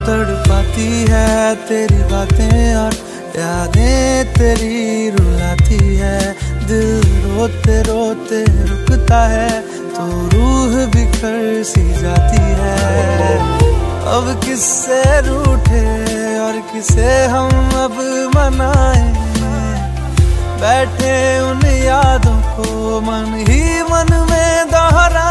तड़पाती है तेरी बातें और यादें तेरी रुलाती है। दिल रोते रोते रुकता है तो रूह बिखर सी जाती है। अब किससे रूठे और किसे हम अब मनाएं, बैठे उन यादों को मन ही मन में दोहरा